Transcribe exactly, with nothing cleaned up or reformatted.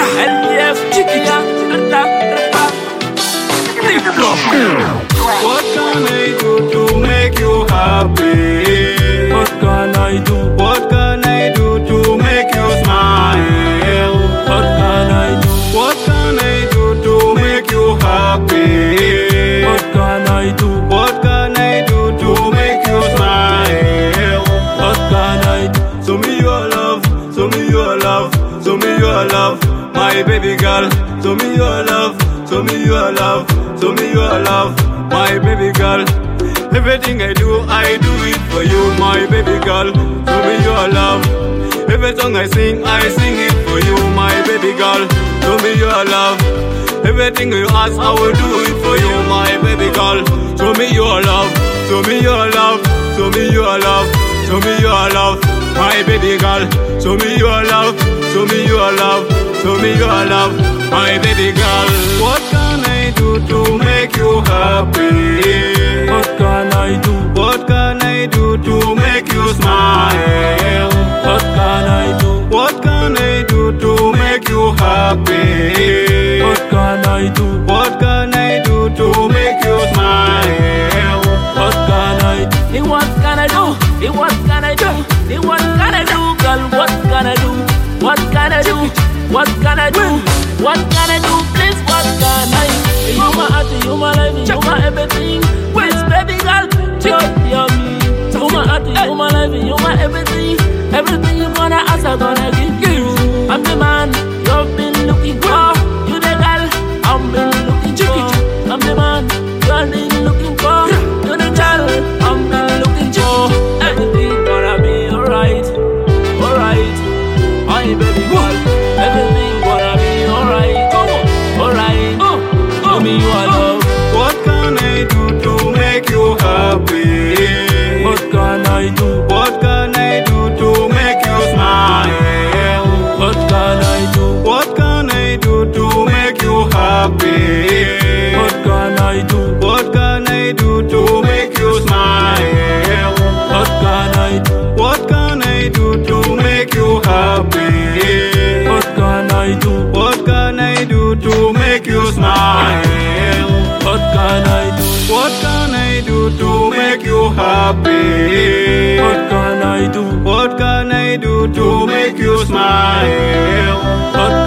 L T F, chiquilla, What can I do to make you happy? what can I do? What can I do to make you smile? What can I do? What can I do to make you happy? What can I do? What can I do to make you smile? What can I do? Show me your love, show me your love, show me your love, my baby girl. Show me your love, show me your love, show me your love, my baby girl. Everything I do, I do it for you, my baby girl. Show me your love. Every song I sing, I sing it for you, my baby girl. Show me your love. Everything you ask, I will do it for you, my baby girl. Show me your love, show me your love, show me your love, show me your love, my baby girl. Show me your love, show me your love, show me your love, my baby girl. What can I do to make you happy? What can I do? What can I do to make you smile? What can I do? What can I do to make you happy? What can I do? What can I do to make you smile? What can I do? Hey, what can I do? Hey, what can I do? Hey, what can I do, girl? What can I do? What can I do? What can I do? What can I do? Please, what can I do? Hey, you my heart, you my life, you my everything. Please, baby girl, just hear me. You my heart, you my life, you my everything. Everything you gonna ask, I'm gonna give you. I'm the man you've been looking for. You the girl I've been looking for. I'm the man you've been looking for. You the girl I've been looking for. Everything gonna be alright, alright. My baby girl, everything gonna be alright, alright. Show me your love. What can I do to make you happy? What can I do? What can I do to make you smile? What can I do? What can I do to make you happy? What can I do? What can I do to make you smile? What can I do? What can I do to make you happy? What can I do? What can I do to make you smile? What can I do? What can I do to make you happy? What can I do? What can I do to make you smile? What